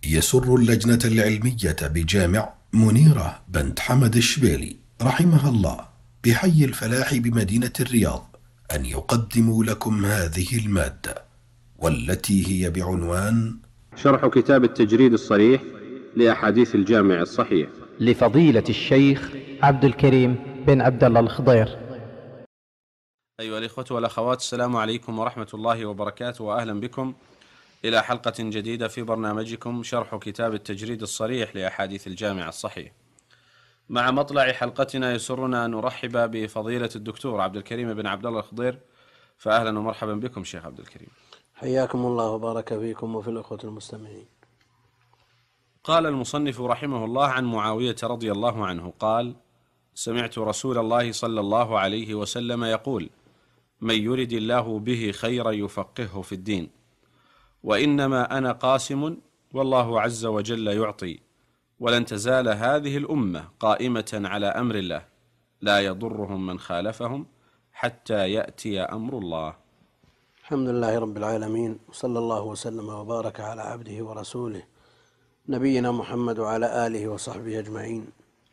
يسر اللجنة العلمية بجامع منيرة بنت حمد الشبيلي رحمها الله بحي الفلاح بمدينة الرياض أن يقدموا لكم هذه المادة، والتي هي بعنوان شرح كتاب التجريد الصريح لأحاديث الجامع الصحيح لفضيلة الشيخ عبد الكريم بن عبد الله الخضير. أيها الإخوة والأخوات، السلام عليكم ورحمة الله وبركاته، وأهلا بكم إلى حلقة جديدة في برنامجكم شرح كتاب التجريد الصريح لأحاديث الجامع الصحيح. مع مطلع حلقتنا يسرنا أن نرحب بفضيلة الدكتور عبد الكريم بن عبد الله الخضير، فأهلا ومرحبا بكم شيخ عبد الكريم. حياكم الله وبارك فيكم وفي الأخوة المستمعين. قال المصنف رحمه الله عن معاوية رضي الله عنه قال: سمعت رسول الله صلى الله عليه وسلم يقول: من يرد الله به خيرا يفقهه في الدين، وإنما أنا قاسم والله عز وجل يعطي، ولن تزال هذه الأمة قائمة على أمر الله لا يضرهم من خالفهم حتى يأتي أمر الله. الحمد لله رب العالمين، وصلى الله وسلم وبارك على عبده ورسوله نبينا محمد وعلى آله وصحبه أجمعين.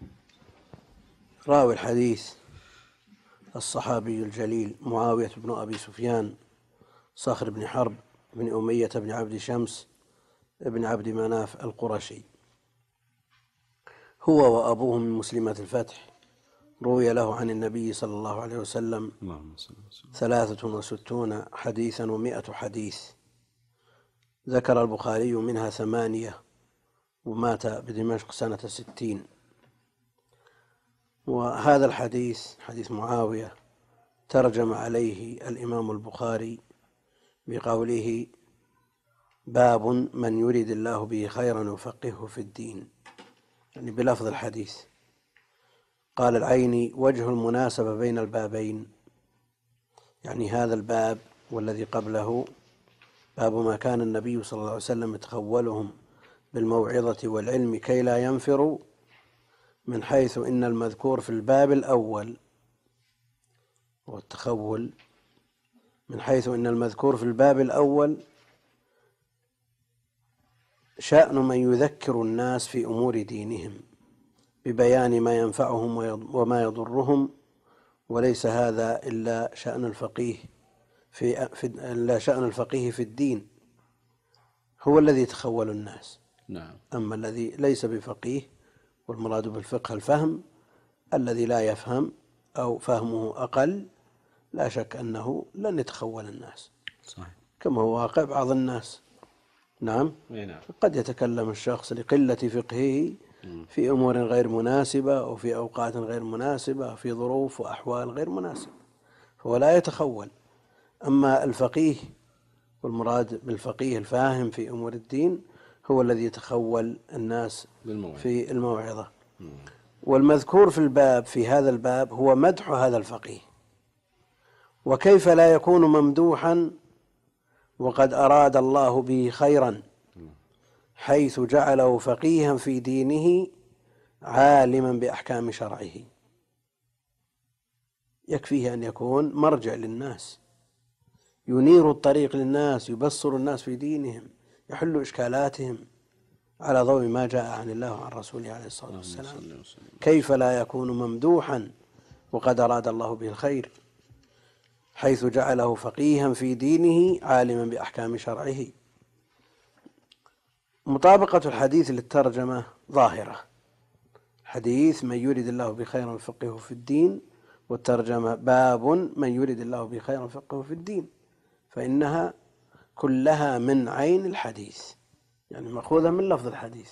راوي الحديث الصحابي الجليل معاوية بن أبي سفيان صخر بن حرب بن أمية بن عبد شمس بن عبد مناف القرشي، هو وأبوه من مسلمة الفتح. روي له عن النبي صلى الله عليه وسلم 63 حديثا و100 حديث، ذكر البخاري منها 8، ومات بدمشق سنة 60. وهذا الحديث حديث معاوية ترجم عليه الإمام البخاري بقوله: باب من يريد الله به خيرا يفقهه في الدين، يعني بلفظ الحديث. قال العيني: وجه المناسبة بين البابين، يعني هذا الباب والذي قبله، باب ما كان النبي صلى الله عليه وسلم يتخولهم بالموعظة والعلم كي لا ينفروا، من حيث إن المذكور في الباب الأول، والتخول من حيث إن المذكور في الباب الأول شأن من يذكر الناس في أمور دينهم ببيان ما ينفعهم وما يضرهم، وليس هذا إلا شأن الفقيه في الدين، هو الذي يتخول الناس. نعم. أما الذي ليس بفقيه، والمراد بالفقه الفهم، الذي لا يفهم أو فهمه أقل، لا شك أنه لن يتخول الناس. صحيح. كما هو واقع بعض الناس. نعم. قد يتكلم الشخص لقلة فقهه في أمور غير مناسبة، أو في أوقات غير مناسبة، في ظروف وأحوال غير مناسبة، فهو لا يتخول. أما الفقيه، والمراد بالفقيه الفاهم في أمور الدين، هو الذي يتخول الناس في الموعظة. والمذكور في الباب، في هذا الباب، هو مدح هذا الفقيه. وكيف لا يكون ممدوحا وقد أراد الله به خيرا، حيث جعله فقيها في دينه عالما بأحكام شرعه. يكفيه أن يكون مرجع للناس، ينير الطريق للناس، يبصر الناس في دينهم، يحل إشكالاتهم على ضوء ما جاء عن الله وعن رسوله عليه الصلاة والسلام. كيف لا يكون ممدوحا وقد أراد الله به الخير، حيث جعله فقيها في دينه عالما بأحكام شرعه. مطابقة الحديث للترجمة ظاهرة، حديث من يريد الله بخيرا يفقهه في الدين، والترجمة باب من يريد الله بخيرا يفقهه في الدين، فإنها كلها من عين الحديث، يعني مأخوذة من لفظ الحديث.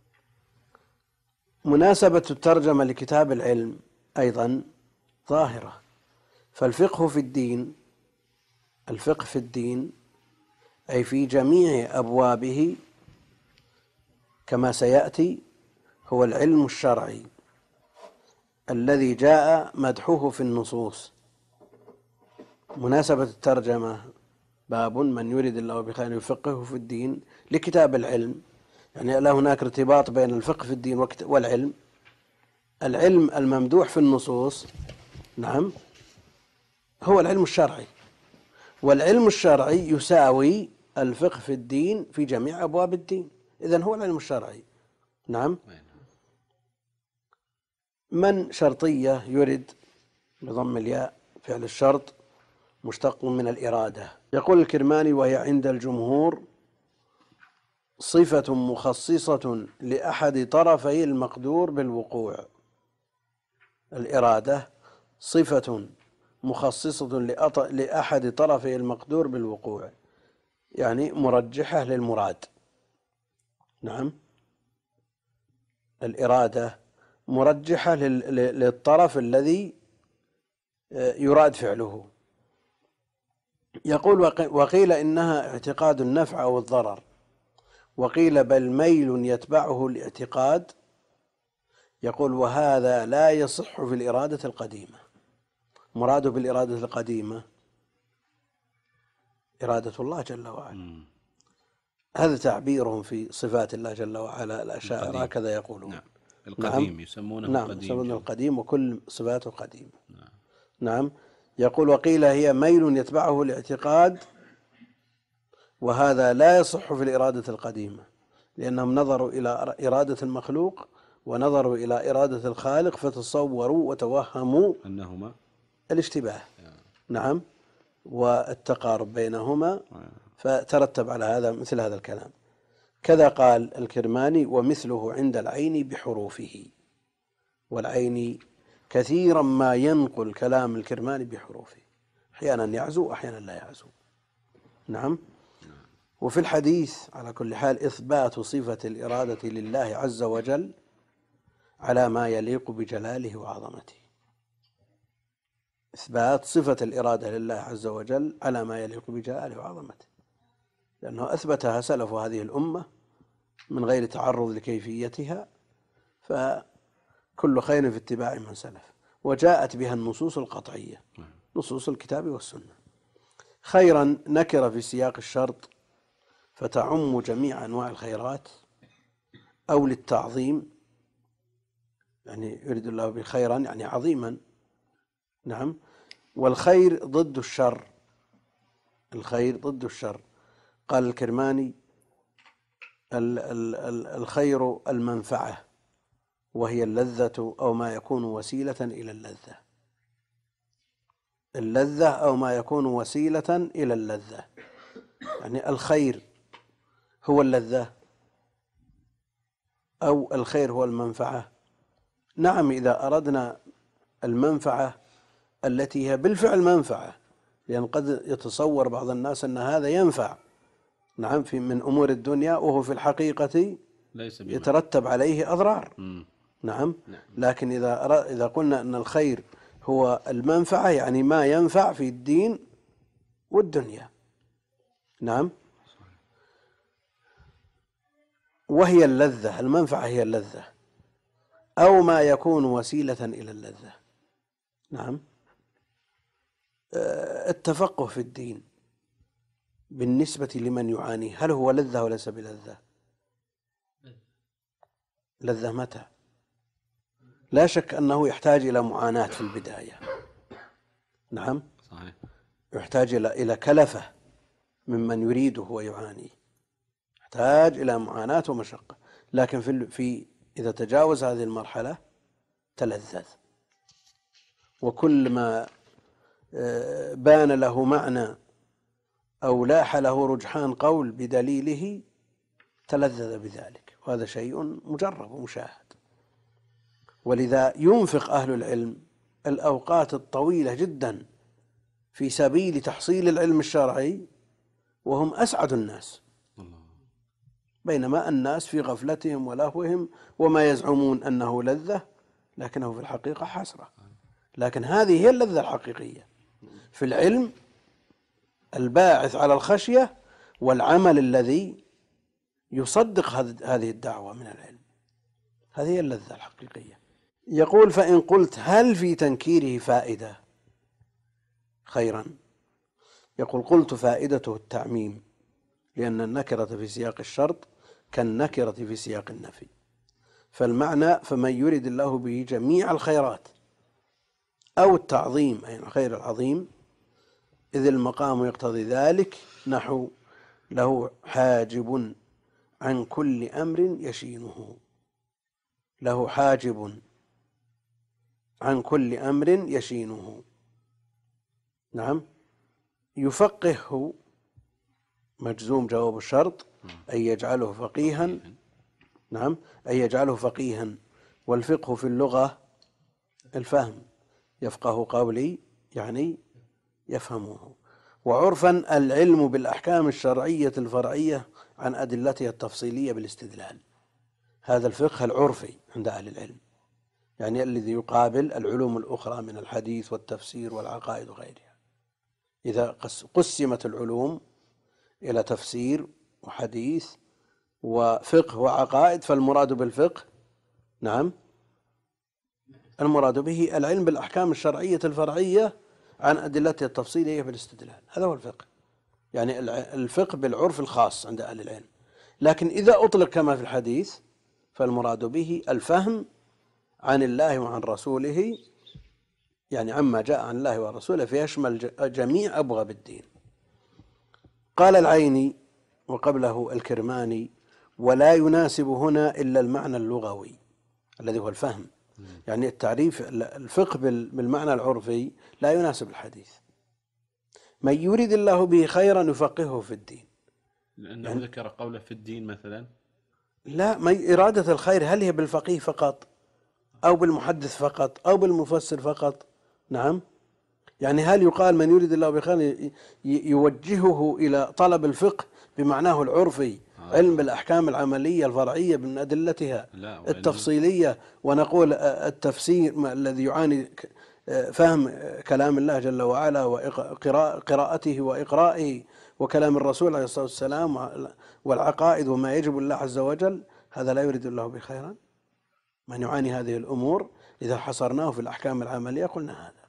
مناسبة الترجمة لكتاب العلم أيضا ظاهرة، فالفقه في الدين، الفقه في الدين أي في جميع أبوابه كما سيأتي، هو العلم الشرعي الذي جاء مدحه في النصوص. مناسبة الترجمة باب من يريد الله بخير يفقهه في الدين لكتاب العلم، يعني لا هناك ارتباط بين الفقه في الدين والعلم. العلم الممدوح في النصوص، نعم، هو العلم الشرعي، والعلم الشرعي يساوي الفقه في الدين في جميع أبواب الدين، إذن هو العلم الشرعي. نعم. من شرطية يرد بضم الياء فعل الشرط مشتق من الإرادة. يقول الكرماني: وهي عند الجمهور صفة مخصصة لأحد طرفي المقدور بالوقوع. الإرادة صفة مخصصة لأحد طرفي المقدور بالوقوع، يعني مرجحة للمراد. نعم، الإرادة مرجحة للطرف الذي يراد فعله. يقول: وقيل إنها اعتقاد النفع أو الضرر، وقيل بل ميل يتبعه الاعتقاد. يقول: وهذا لا يصح في الإرادة القديمة. مراده بالإرادة القديمة إرادة الله جل وعلا. هذا تعبيرهم في صفات الله جل وعلا. الأشاعرة هكذا يقولون. نعم. القديم يسمونه نعم، قديم. يسمونه القديم، وكل صفاته قديمة. نعم. يقول: وقيل هي ميل يتبعه الاعتقاد، وهذا لا يصح في الإرادة القديمة، لأنهم نظروا إلى إرادة المخلوق ونظروا إلى إرادة الخالق فتصوروا وتوهموا أنهما الاشتباه. نعم، والتقارب بينهما، فترتب على هذا مثل هذا الكلام. كذا قال الكرماني: ومثله عند العين بحروفه. والعين كثيرا ما ينقل كلام الكرماني بحروفه، أحيانا يعزو أحيانا لا يعزو. نعم. وفي الحديث على كل حال إثبات صفة الإرادة لله عز وجل على ما يليق بجلاله وعظمته. إثبات صفة الإرادة لله عز وجل على ما يليق بجلاله وعظمته، لأنه أثبتها سلف هذه الأمة من غير تعرض لكيفيتها، فكل خير في اتباع من سلف. وجاءت بها النصوص القطعية، نصوص الكتاب والسنة. خيرا نكر في سياق الشرط فتعم جميع أنواع الخيرات، أو للتعظيم، يعني يريد الله به خيرا يعني عظيما. نعم. والخير ضد الشر، الخير ضد الشر. قال الكرماني: الخير المنفعة، وهي اللذة أو ما يكون وسيلة إلى اللذة. اللذة أو ما يكون وسيلة إلى اللذة، يعني الخير هو اللذة أو الخير هو المنفعة. نعم، إذا أردنا المنفعة التي هي بالفعل منفعة، لأن قد يتصور بعض الناس أن هذا ينفع، نعم، في من أمور الدنيا، وهو في الحقيقة يترتب عليه أضرار. نعم. لكن إذا قلنا أن الخير هو المنفعة، يعني ما ينفع في الدين والدنيا. نعم. وهي اللذة، المنفعة هي اللذة أو ما يكون وسيلة إلى اللذة. نعم. التفقه في الدين بالنسبة لمن يعاني، هل هو لذة وليس بلذة؟ لذة متى؟ لا شك أنه يحتاج إلى معاناة في البداية. نعم. صحيح. يحتاج إلى كلفة ممن يريده ويعاني، يحتاج إلى معاناة ومشقة. لكن إذا تجاوز هذه المرحلة تلذذ، وكل ما بان له معنى أو لاح له رجحان قول بدليله تلذذ بذلك، وهذا شيء مجرب ومشاهد. ولذا ينفق أهل العلم الأوقات الطويلة جدا في سبيل تحصيل العلم الشرعي وهم أسعد الناس، بينما الناس في غفلتهم ولهوهم وما يزعمون أنه لذة، لكنه في الحقيقة حسرة. لكن هذه هي اللذة الحقيقية في العلم، الباعث على الخشية والعمل الذي يصدق هذه الدعوة من العلم، هذه هي اللذة الحقيقية. يقول: فإن قلت هل في تنكيره فائدة خيرا؟ يقول: قلت فائدته التعميم، لأن النكرة في سياق الشرط كالنكرة في سياق النفي، فالمعنى فمن يرد الله به جميع الخيرات، أو التعظيم أي الخير العظيم، إذ المقام يقتضي ذلك، نحو له حاجب عن كل أمر يشينه، له حاجب عن كل أمر يشينه. نعم. يفقهه مجزوم جواب الشرط، أي يجعله فقيها. نعم، أي يجعله فقيها. والفقه في اللغة الفهم، يفقه قولي يعني يفهمه. وعرفا العلم بالأحكام الشرعية الفرعية عن أدلتها التفصيلية بالاستدلال. هذا الفقه العرفي عند أهل العلم، يعني الذي يقابل العلوم الأخرى من الحديث والتفسير والعقائد وغيرها. إذا قسمت العلوم إلى تفسير وحديث وفقه وعقائد، فالمراد بالفقه نعم المراد به العلم بالأحكام الشرعية الفرعية عن أدلتها التفصيلية بالاستدلال. هذا هو الفقه، يعني الفقه بالعرف الخاص عند أهل العلم. لكن إذا أطلق كما في الحديث فالمراد به الفهم عن الله وعن رسوله، يعني عما جاء عن الله ورسوله، فيشمل جميع أبواب الدين. قال العيني وقبله الكرماني: ولا يناسب هنا إلا المعنى اللغوي الذي هو الفهم. يعني التعريف الفقه بالمعنى العرفي لا يناسب الحديث. من يريد الله به خيرا يفقهه في الدين. لأنه يعني ذكر قوله في الدين مثلا. لا، ما إرادة الخير هل هي بالفقيه فقط أو بالمحدث فقط أو بالمفسر فقط؟ نعم، يعني هل يقال من يريد الله بخير يوجهه إلى طلب الفقه بمعناه العرفي، علم بالأحكام العملية الفرعية من أدلتها التفصيلية، ونقول التفسير الذي يعاني فهم كلام الله جل وعلا وقراءته وإقرائه وكلام الرسول عليه الصلاة والسلام والعقائد وما يجب الله عز وجل، هذا لا يريد الله بخيرا. من يعاني هذه الأمور إذا حصرناه في الأحكام العملية قلنا هذا.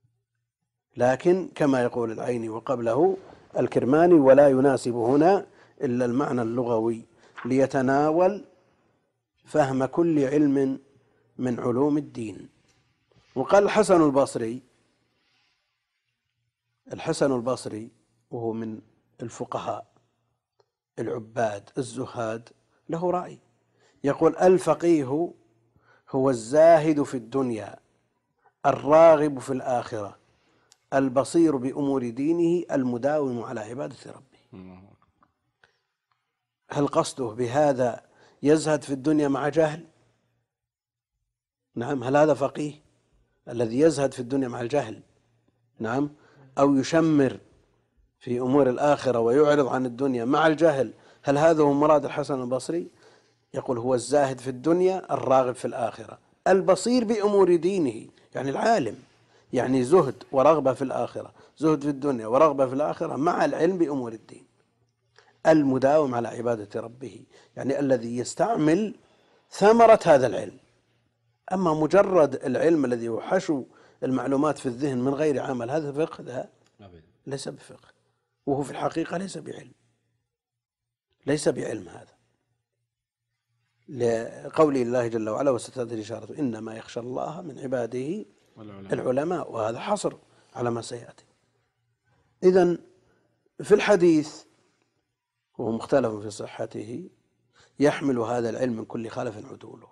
لكن كما يقول العيني وقبله الكرماني: ولا يناسب هنا إلا المعنى اللغوي ليتناول فهم كل علم من علوم الدين. وقال الحسن البصري وهو من الفقهاء العباد الزهاد، له رأي يقول: الفقيه هو الزاهد في الدنيا الراغب في الآخرة البصير بأمور دينه المداوم على عبادة ربه. هل قصده بهذا يزهد في الدنيا مع جهل؟ نعم. هل هذا فقيه الذي يزهد في الدنيا مع الجهل؟ نعم. أو يشمر في أمور الآخرة ويعرض عن الدنيا مع الجهل؟ هل هذا هو مراد الحسن البصري؟ يقول: هو الزاهد في الدنيا الراغب في الآخرة البصير بأمور دينه، يعني العالم، يعني زهد ورغبة في الآخرة، زهد في الدنيا ورغبة في الآخرة مع العلم بأمور الدين، المداوم على عبادة ربه، يعني الذي يستعمل ثمرة هذا العلم. أما مجرد العلم الذي هو حشو المعلومات في الذهن من غير عمل، هذا فقه؟ لا، ليس بفقه، وهو في الحقيقة ليس بعلم هذا، لقول الله جل وعلا: وستأتي الإشارة إنما يخشى الله من عباده العلماء، وهذا حصر على ما سيأتي. إذن في الحديث وهو مختلف في صحته يحمل هذا العلم من كل خلف عدوله.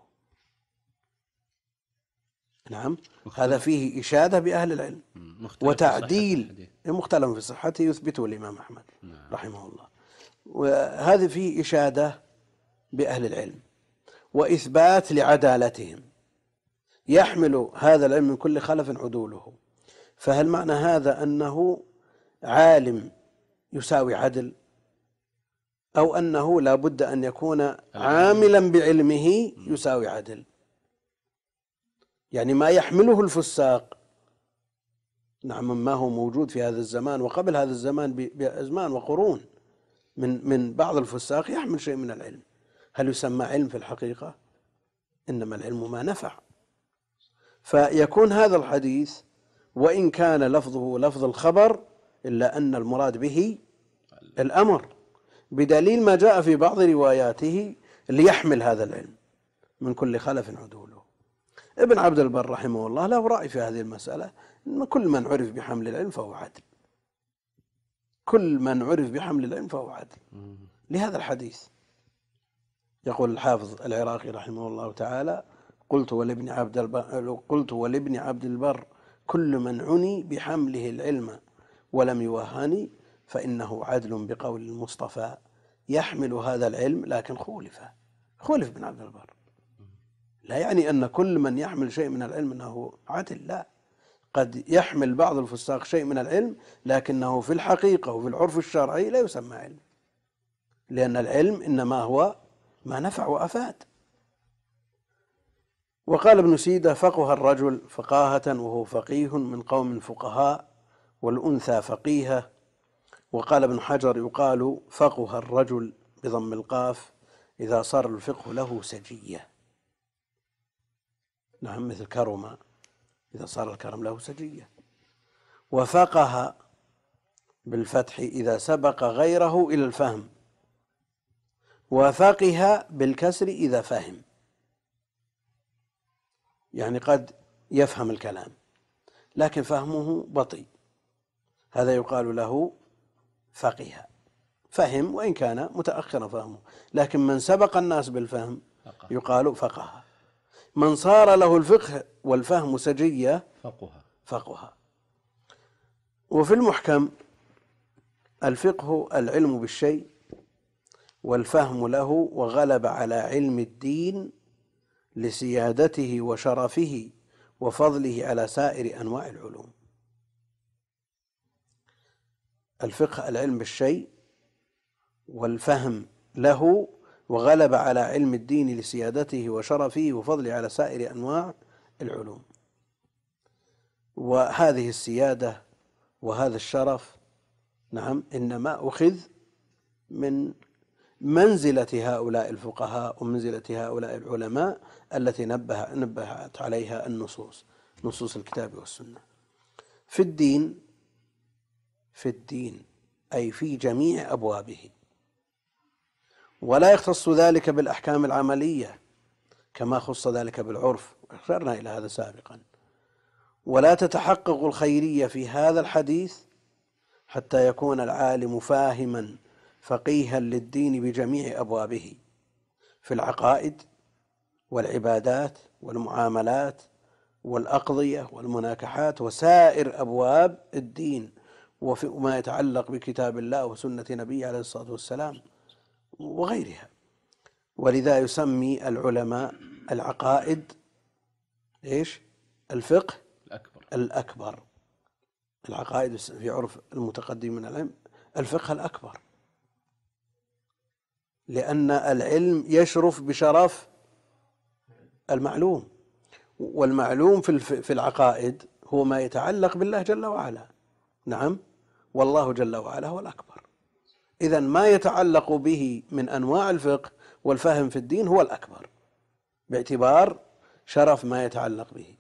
نعم، هذا فيه إشادة بأهل العلم وتعديل. مختلف في صحته يثبته الإمام أحمد رحمه الله، وهذا فيه إشادة بأهل العلم وإثبات لعدالتهم. يحمل هذا العلم من كل خلف عدوله. فهل معنى هذا أنه عالم يساوي عدل، أو أنه لا بد أن يكون عاملا بعلمه يساوي عدل؟ يعني ما يحمله الفساق، نعم، ما هو موجود في هذا الزمان وقبل هذا الزمان بأزمان وقرون من بعض الفساق يحمل شيء من العلم، هل يسمى علم في الحقيقة؟ إنما العلم ما نفع. فيكون هذا الحديث وإن كان لفظه لفظ الخبر إلا أن المراد به الأمر، بدليل ما جاء في بعض رواياته ليحمل هذا العلم من كل خلف عدوله. ابن عبد البر رحمه الله له رأي في هذه المسألة: إن كل من عرف بحمل العلم فهو عدل، كل من عرف بحمل العلم فهو عدل، لهذا الحديث. يقول الحافظ العراقي رحمه الله تعالى: قلت ولابن عبد البر كل من عني بحمله العلم ولم يوهني فإنه عدل بقول المصطفى يحمل هذا العلم، لكن خولف ابن عبد البر. لا يعني أن كل من يحمل شيء من العلم أنه عدل، لا، قد يحمل بعض الفساق شيء من العلم لكنه في الحقيقة وفي العرف الشرعي لا يسمى علم، لأن العلم إنما هو ما نفع وأفاد. وقال ابن سيدة: فقه الرجل فقاهة وهو فقيه من قوم فقهاء، والأنثى فقيهة. وقال ابن حجر: يقال فقه الرجل بضم القاف إذا صار الفقه له سجية. نعم، مثل كرم، إذا صار الكرم له سجية. وفقه بالفتح إذا سبق غيره إلى الفهم. وفقه بالكسر إذا فهم، يعني قد يفهم الكلام لكن فهمه بطيء، هذا يقال له فقه. فهم وإن كان متأخر فهمه، لكن من سبق الناس بالفهم يقال فقه. من صار له الفقه والفهم سجية فقه. وفي المحكم: الفقه العلم بالشيء والفهم له وغلب على علم الدين لسيادته وشرفه وفضله على سائر أنواع العلوم. الفقه العلم بالشيء والفهم له وغلب على علم الدين لسيادته وشرفه وفضله على سائر أنواع العلوم. وهذه السيادة وهذا الشرف نعم إنما أخذ من منزلة هؤلاء الفقهاء ومنزلة هؤلاء العلماء التي نبهت عليها نصوص الكتاب والسنة. في الدين أي في جميع أبوابه، ولا يختص ذلك بالأحكام العملية كما خص ذلك بالعرف، أشرنا إلى هذا سابقا. ولا تتحقق الخيرية في هذا الحديث حتى يكون العالم فاهما فقيها للدين بجميع أبوابه، في العقائد والعبادات والمعاملات والأقضية والمناكحات وسائر أبواب الدين، وما يتعلق بكتاب الله وسنة نبيه عليه الصلاة والسلام وغيرها. ولذا يسمي العلماء العقائد الفقه الأكبر. العقائد في عرف المتقدم من العلم الفقه الأكبر، لأن العلم يشرف بشرف المعلوم، والمعلوم في العقائد هو ما يتعلق بالله جل وعلا. نعم، والله جل وعلا هو الأكبر. إذن ما يتعلق به من أنواع الفقه والفهم في الدين هو الأكبر باعتبار شرف ما يتعلق به.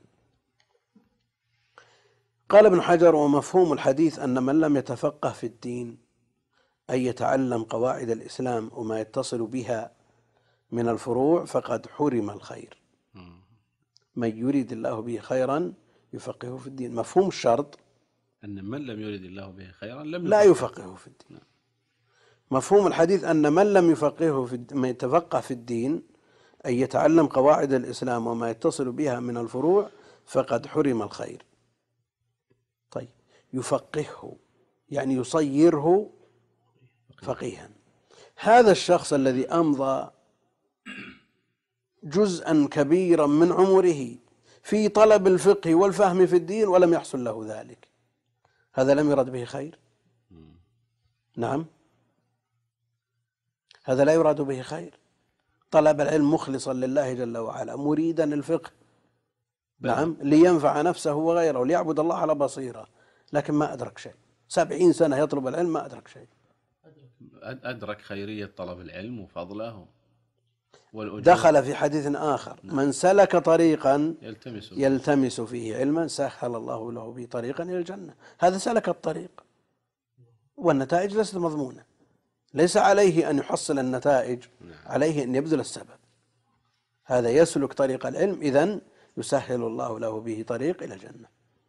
قال ابن حجر: ومفهوم الحديث أن من لم يتفقه في الدين أي يتعلم قواعد الإسلام وما يتصل بها من الفروع فقد حرم الخير. من يريد الله به خيرا يفقهه في الدين. مفهوم الشرط أن من لم يرد الله به خيرا لا يفقهه في الدين. مفهوم الحديث أن من لم من يتفقه في الدين أي يتعلم قواعد الإسلام وما يتصل بها من الفروع فقد حرم الخير. طيب، يفقهه يعني يصيره فقيها. هذا الشخص الذي أمضى جزءا كبيرا من عمره في طلب الفقه والفهم في الدين ولم يحصل له ذلك، هذا لم يرد به خير؟ نعم، هذا لا يراد به خير. طلب العلم مخلصا لله جل وعلا مريدا الفقه، نعم، لينفع نفسه وغيره، ليعبد الله على بصيرة، لكن ما أدرك شيء. 70 سنة يطلب العلم ما أدرك شيء. أدرك خيرية طلب العلم وفضله. دخل في حديث آخر: من سلك طريقا يلتمس فيه علما سهل الله له به طريقا إلى الجنة. هذا سلك الطريق والنتائج ليست مضمونة، ليس عليه أن يحصل النتائج، عليه أن يبذل السبب. هذا يسلك طريق العلم، إذن يسهل الله له به طريق إلى الجنة.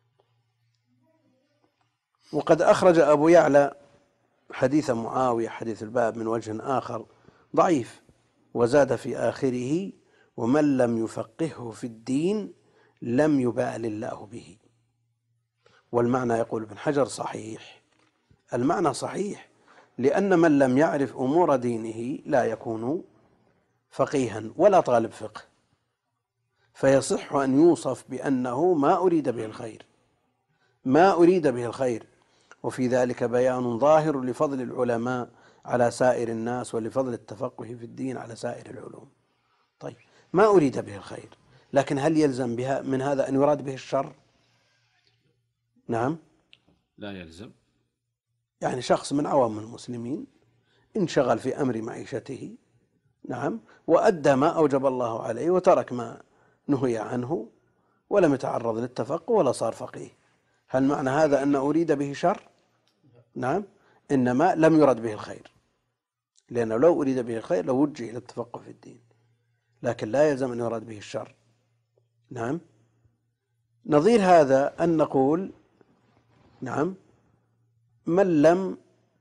وقد أخرج أبو يعلى حديث معاوية حديث الباب من وجه آخر ضعيف، وزاد في آخره: ومن لم يفقهه في الدين لم يبال الله به. والمعنى يقول ابن حجر صحيح، المعنى صحيح، لأن من لم يعرف أمور دينه لا يكون فقيها ولا طالب فقه، فيصح أن يوصف بأنه ما أريد به الخير، ما أريد به الخير. وفي ذلك بيان ظاهر لفضل العلماء على سائر الناس، ولفضل التفقه في الدين على سائر العلوم. طيب، ما أريد به الخير، لكن هل يلزم بها من هذا أن يراد به الشر؟ نعم، لا يلزم. يعني شخص من عوام المسلمين انشغل في أمر معيشته، نعم، وأدى ما أوجب الله عليه وترك ما نهي عنه ولم يتعرض للتفقه ولا صار فقيه، هل معنى هذا أن أريد به شر؟ نعم، إنما لم يرد به الخير، لأنه لو أريد به الخير لوجه إلى التفقه في الدين، لكن لا يلزم أن يراد به الشر. نعم، نظير هذا أن نقول نعم من لم،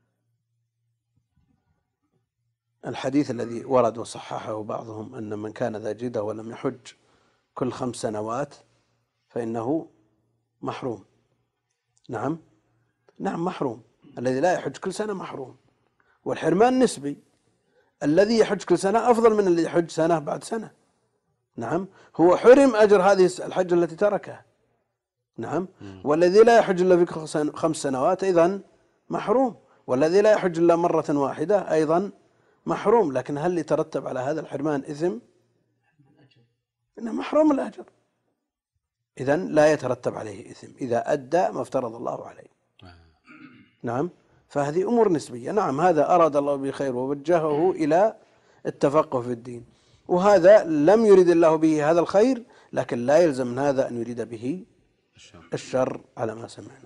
الحديث الذي ورد وصححه بعضهم أن من كان ذا جدة ولم يحج كل 5 سنوات فإنه محروم. نعم، نعم محروم، الذي لا يحج كل سنة محروم، والحرمان نسبي، الذي يحج كل سنة أفضل من الذي يحج سنة بعد سنة. نعم، هو حرم أجر هذه الحج التي تركها. نعم، والذي لا يحج إلا في 5 سنوات أيضا محروم، والذي لا يحج إلا مرة واحدة أيضا محروم. لكن هل يترتب على هذا الحرمان إثم؟ إنه محروم الأجر، إذن لا يترتب عليه إثم إذا أدى ما افترض الله عليه. نعم، فهذه أمور نسبية. نعم، هذا أراد الله به خير ووجهه إلى التفقه في الدين، وهذا لم يرد الله به هذا الخير، لكن لا يلزم من هذا أن يريد به الشر على ما سمعنا.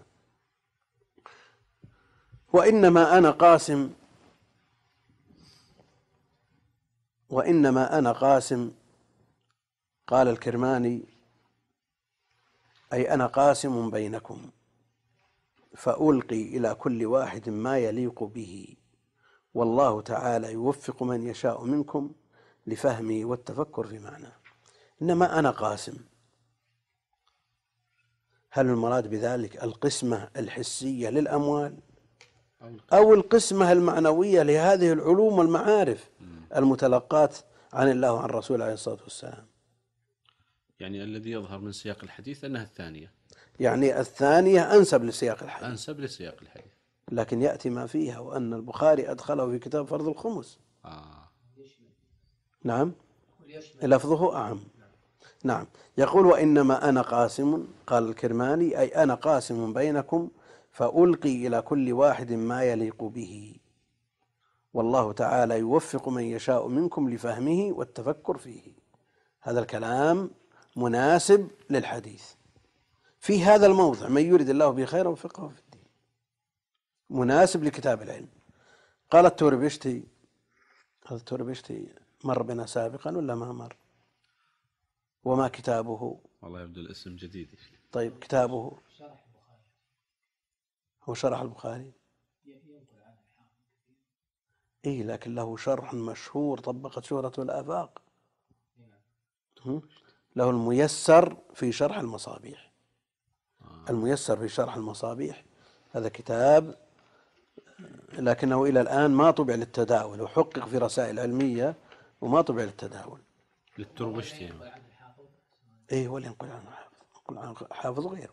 وإنما أنا قاسم قال الكرماني أي أنا قاسم بينكم، فألقي إلى كل واحد ما يليق به، والله تعالى يوفق من يشاء منكم لفهمه والتفكر في معناه. إنما أنا قاسم، هل المراد بذلك القسمة الحسية للأموال أو القسمة المعنوية لهذه العلوم والمعارف المتلقاة عن الله وعن رسوله عليه الصلاة والسلام؟ يعني الذي يظهر من سياق الحديث أنها الثانية، يعني الثانية أنسب لسياق الحديث، أنسب لسياق الحديث، لكن يأتي ما فيها، وأن البخاري أدخله في كتاب فرض الخمس. نعم، لفظه أعم. نعم، يقول وإنما أنا قاسم، قال الكرماني أي أنا قاسم بينكم، فألقي إلى كل واحد ما يليق به، والله تعالى يوفق من يشاء منكم لفهمه والتفكر فيه. هذا الكلام مناسب للحديث في هذا الموضع، من يريد الله به خيرا وفقهه في الدين، مناسب لكتاب العلم. قال التوربشتي، هذا التوربشتي مر بنا سابقا ولا ما مر؟ وما كتابه؟ والله يبدو الاسم جديد. طيب، كتابه هو شرح البخاري؟ إيه، لكن له شرح مشهور طبقت شهرته الآفاق، له الميسر في شرح المصابيح. الميسر في شرح المصابيح هذا كتاب، لكنه إلى الآن ما طبع للتداول، وحقق في رسائل علمية وما طبع للتداول. للتربشتي. إيه، ولا ينقل عن حافظ غيره.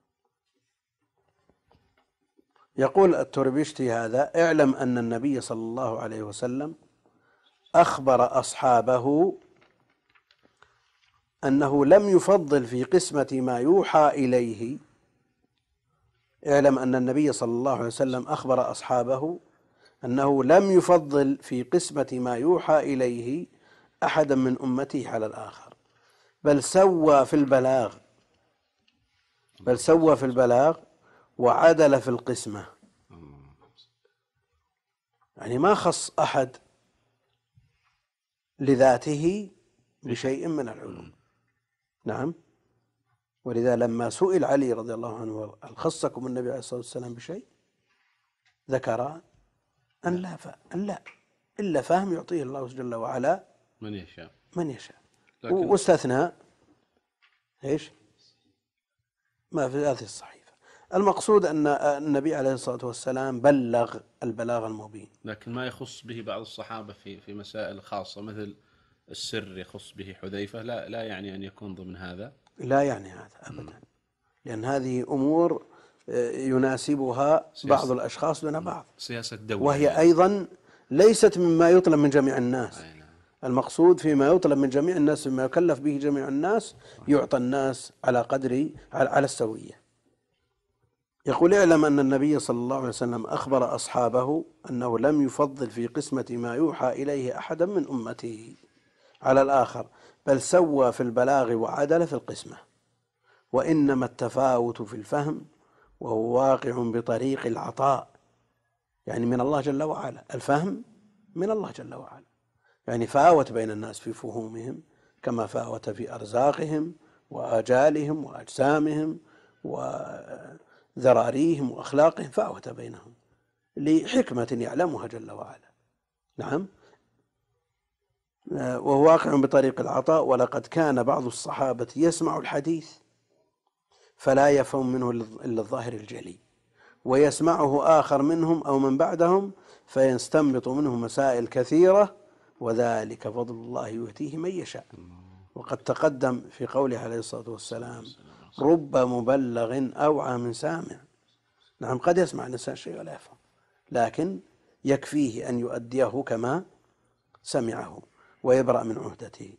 يقول التوربشتي هذا: اعلم أن النبي صلى الله عليه وسلم أخبر أصحابه أنه لم يفضل في قسمة ما يوحى إليه. اعلم أن النبي صلى الله عليه وسلم أخبر أصحابه أنه لم يفضل في قسمة ما يوحى إليه أحدا من أمته على الآخر، بل سوى في البلاغ وعدل في القسمة. يعني ما خص أحد لذاته بشيء من العلوم. نعم، ولذا لما سئل علي رضي الله عنه هل خصكم النبي عليه الصلاة والسلام بشيء، ذكر أن لا إلا فهم يعطيه الله جل وعلا من يشاء. واستثناء ايش؟ ما في هذه الصحيفة. المقصود أن النبي عليه الصلاة والسلام بلغ البلاغ المبين، لكن ما يخص به بعض الصحابة في مسائل خاصة مثل السر يخص به حذيفة، لا يعني أن يكون ضمن هذا. لا يعني هذا أبدا، لأن هذه أمور يناسبها بعض الأشخاص دون بعض، سياسة دولة، وهي أيضا ليست مما يطلب من جميع الناس. المقصود فيما يطلب من جميع الناس، فيما يكلف به جميع الناس، يعطى الناس على قدر على السوية. يقول: اعلم أن النبي صلى الله عليه وسلم أخبر أصحابه أنه لم يفضل في قسمة ما يوحى إليه أحدا من أمته على الآخر، بل سوى في البلاغ وعدل في القسمة، وإنما التفاوت في الفهم، وهو واقع بطريق العطاء، يعني من الله جل وعلا. الفهم من الله جل وعلا، يعني فاوت بين الناس في فهومهم كما فاوت في أرزاقهم وآجالهم وأجسامهم وذراريهم وأخلاقهم، فاوت بينهم لحكمة يعلمها جل وعلا. نعم. وهو واقع بطريق العطاء. ولقد كان بعض الصحابة يسمع الحديث فلا يفهم منه إلا الظاهر الجلي، ويسمعه آخر منهم أو من بعدهم فيستنبط منه مسائل كثيرة، وذلك فضل الله يؤتيه من يشاء. وقد تقدم في قوله عليه الصلاة والسلام: رب مبلغ أوعى من سامع. نعم، قد يسمع الإنسان شيء ولا يفهم، لكن يكفيه أن يؤديه كما سمعه ويبرأ من عهدته.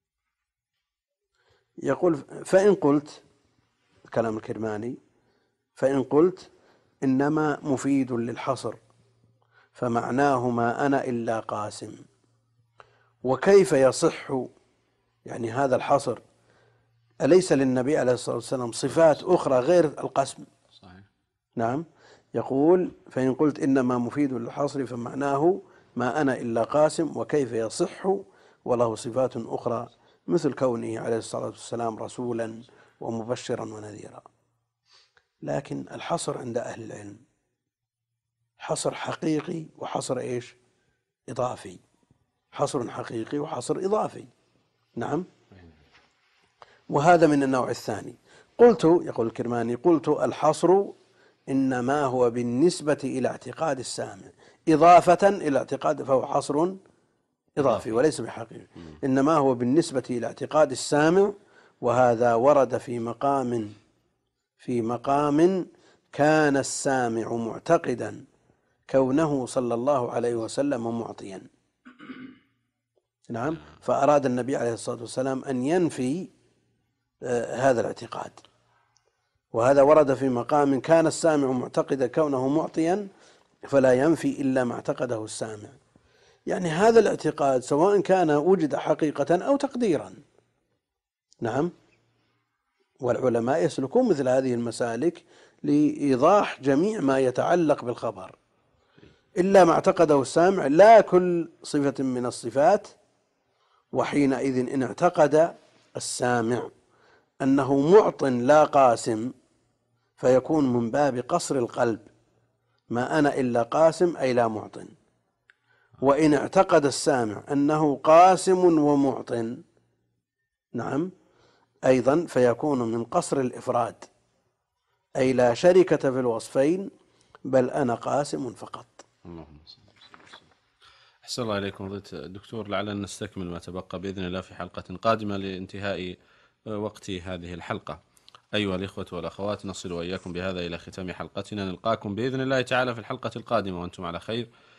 يقول: فإن قلت، كلام الكرماني، فإن قلت إنما مفيد للحصر فمعناه ما أنا إلا قاسم، وكيف يصح يعني هذا الحصر؟ أليس للنبي عليه الصلاة والسلام صفات أخرى غير القسم؟ صحيح. نعم. يقول: فإن قلت إنما مفيد للحصر فمعناه ما أنا إلا قاسم، وكيف يصح وله صفات أخرى مثل كونه عليه الصلاة والسلام رسولا ومبشرا ونذيرا. لكن الحصر عند أهل العلم حصر حقيقي وحصر إيش؟ إضافي. حصر حقيقي وحصر إضافي. نعم. وهذا من النوع الثاني. قلت، يقول الكرماني، قلت: الحصر إنما هو بالنسبة إلى اعتقاد السامع إضافة إلى اعتقاد، فهو حصر إضافي وليس بحقيقي. إنما هو بالنسبة إلى اعتقاد السامع، وهذا ورد في مقام كان السامع معتقدا كونه صلى الله عليه وسلم معطيا. نعم. فأراد النبي عليه الصلاة والسلام أن ينفي هذا الاعتقاد، وهذا ورد في مقام كان السامع معتقدا كونه معطيا، فلا ينفي إلا ما اعتقده السامع. يعني هذا الاعتقاد سواء كان وجد حقيقة أو تقديرا. نعم. والعلماء يسلكون مثل هذه المسالك لإيضاح جميع ما يتعلق بالخبر، إلا ما اعتقده السامع لا كل صفة من الصفات. وحينئذ إن اعتقد السامع أنه معط لا قاسم فيكون من باب قصر القلب، ما أنا إلا قاسم أي لا معط. وإن اعتقد السامع أنه قاسم ومعط، نعم، أيضا فيكون من قصر الإفراد، أي لا شركة في الوصفين، بل أنا قاسم فقط. اللهم صل وسلم. أحسن الله إليكم فضيلة الدكتور. لعلنا نستكمل ما تبقى بإذن الله في حلقة قادمة لانتهاء وقت هذه الحلقة. أيها الإخوة والأخوات، نصل وإياكم بهذا إلى ختام حلقتنا. نلقاكم بإذن الله تعالى في الحلقة القادمة وأنتم على خير.